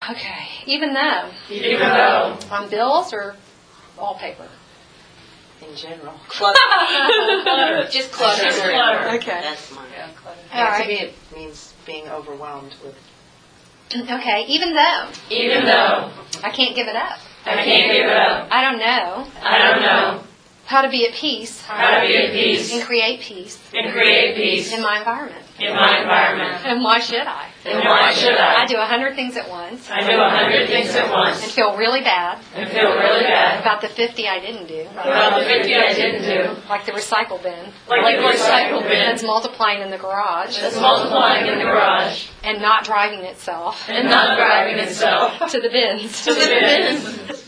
Okay. Even though. Even though. On bills or wallpaper? In general. Clutter. Just clutter. Just clutter. Okay. That's mine. Yeah, clutter. All right. To me, it means being overwhelmed with. Okay. Even though. Even though. I can't give it up. I can't give it up. I don't know I don't know how to be at peace how to be at peace and create peace and create peace in my environment. in my environment. And why should I? And why should I I? do 100 things at once I do 100 things at and once feel really bad and feel really bad about the 50 I didn't do. about the 50 I didn't do. Like the recycle bin Like the recycle bin that's multiplying in the garage that's multiplying in the garage and not driving itself and not driving itself to the bins. to the bins.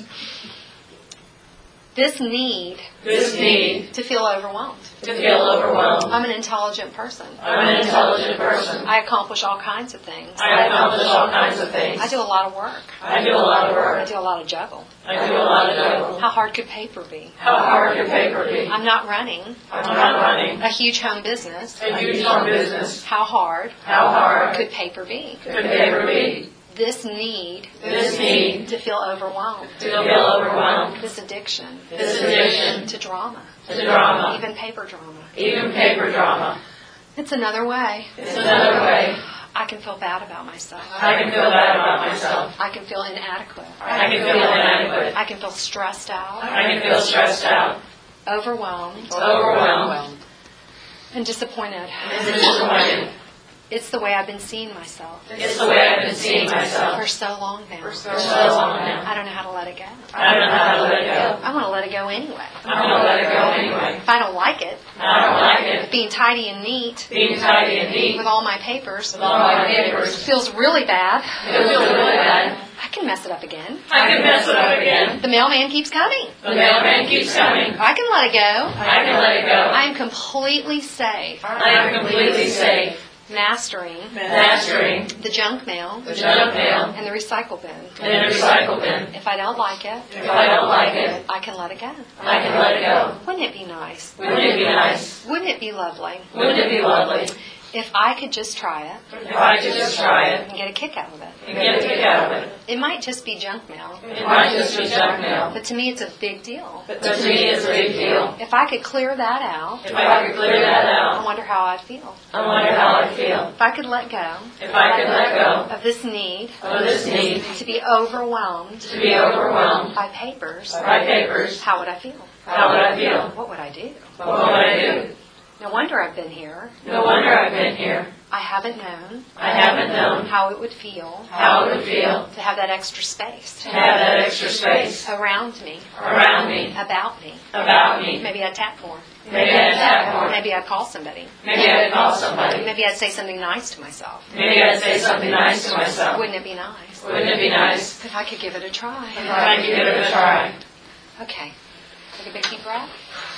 This need This need to feel overwhelmed. to feel overwhelmed. I'm an intelligent person. I'm an intelligent person. I accomplish all kinds of things. I accomplish all kinds of things. I do a lot of work. I do a lot of I work. do a lot of juggle. I do a lot of juggle. How hard could paper be? How hard can paper be? I'm not running I'm not running a huge home business. a huge home business. How hard How hard could paper be? could paper be? This need This need to feel overwhelmed. to feel overwhelmed. This addiction This addiction to drama. to drama. Even paper drama. Even paper drama. It's another way. It's another way. I can feel bad about myself. I can feel bad about myself. I can feel inadequate. I can feel inadequate. I can feel stressed out, I can feel stressed out. overwhelmed, Overwhelmed. and disappointed. And disappointed. It's the way I've been seeing myself It's the way I've been seeing for myself so long now. for so long now. I don't know how to let it go. I don't know how to let it go. I want to let it go anyway. I'm going to let it go anyway. If I don't like it, I don't like it. being tidy and neat Being tidy and neat with all my papers with all my papers feels really bad. feels really bad. I can mess it up again. I can mess it up again. The mailman keeps coming. The mailman keeps coming. I can let it go. I can let it go. I am completely safe I am completely safe. mastering Mastering the junk mail the junk mail and the recycle bin. and the recycle bin. If I don't like it, If I don't like it, I can let it go. I can let it go. Wouldn't it be nice? Wouldn't it be nice? Wouldn't it be lovely Wouldn't it be lovely if I could just try it if I could just try it and get a kick out of it? and get a kick out of it? It might just be junk mail, It might just be junk mail, but to me it's a big deal. but to me it's a big deal. If I could clear that out, If I could clear that I out, wonder how I'd feel. I wonder how I'd feel. If I could let go If I could let go of this need of this need to be overwhelmed to be overwhelmed by papers, by papers, how would I feel? how would I feel? What would I do? What would I do? No wonder I've been here. No wonder I've been here. I haven't known I haven't known how it would feel how it would feel to have that extra space to have that extra space around me, around me, about me. about me. Maybe I'd tap more. Maybe I'd tap more. Maybe I'd call somebody. Maybe I'd call somebody. Maybe I'd say something nice to myself. Maybe I'd say something nice to myself. Wouldn't it be nice Wouldn't it be nice if I could give it a try? if I could give it a try? Okay. Take a big deep breath.